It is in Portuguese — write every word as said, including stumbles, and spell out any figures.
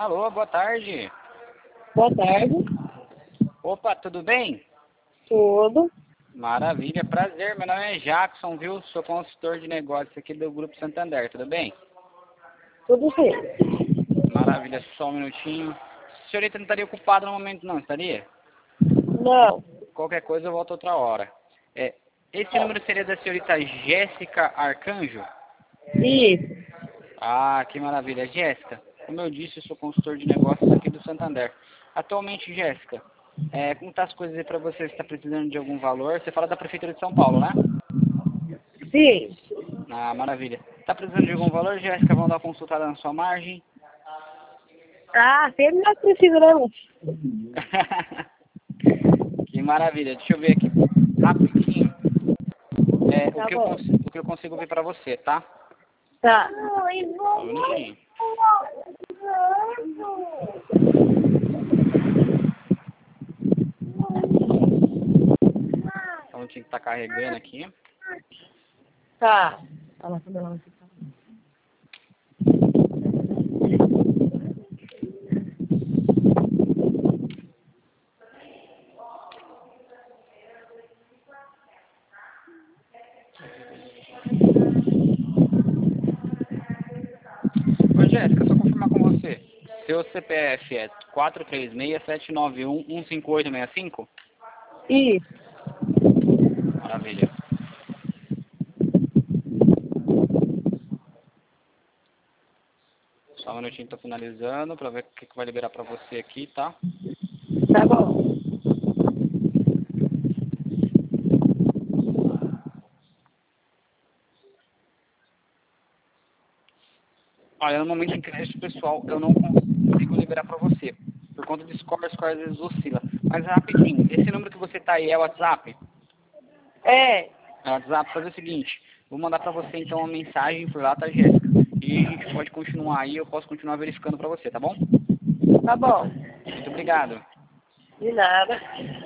Alô, boa tarde. Boa tarde. Opa, tudo bem? Tudo. Maravilha, prazer. Meu nome é Jackson, viu? Sou consultor de negócios aqui do Grupo Santander, tudo bem? Tudo sim. Maravilha, só um minutinho. A senhorita não estaria ocupada no momento, não, estaria? Não. Qualquer coisa eu volto outra hora. É, esse número seria da senhorita Jéssica Arcanjo? Isso. Ah, que maravilha. Jéssica, como eu disse, eu sou consultor de negócios aqui do Santander. Atualmente, Jéssica, é, como tá as coisas aí para você? Você está precisando de algum valor? Você fala da Prefeitura de São Paulo, né? Sim. Ah, maravilha. Está precisando de algum valor, Jéssica? Vamos dar uma consultada na sua margem? Ah, sempre nós precisamos. Que maravilha. Deixa eu ver aqui rapidinho é, o, Tá que eu bom. consigo, o que eu consigo ver para você, tá? Tá. Só um minutinho. Então tinha que estar carregando aqui. Tá. Fala sobre ela. Ô, Jéssica, só confirmar com você. Seu C P F é quatro três seis, sete nove um, um cinco oito seis cinco? Isso. Maravilha. Só um minutinho, tô finalizando para ver o que, que vai liberar para você aqui, tá? Tá bom. Olha, no momento em crédito pessoal, eu não consigo liberar para você. Por conta de score, score às vezes oscila. Mas rapidinho, esse número que você tá aí é o WhatsApp? É. É o WhatsApp, fazer o seguinte. Vou mandar para você então uma mensagem por lá, tá, Jéssica? E a gente pode continuar aí, eu posso continuar verificando para você, tá bom? Tá bom. Muito obrigado. De nada.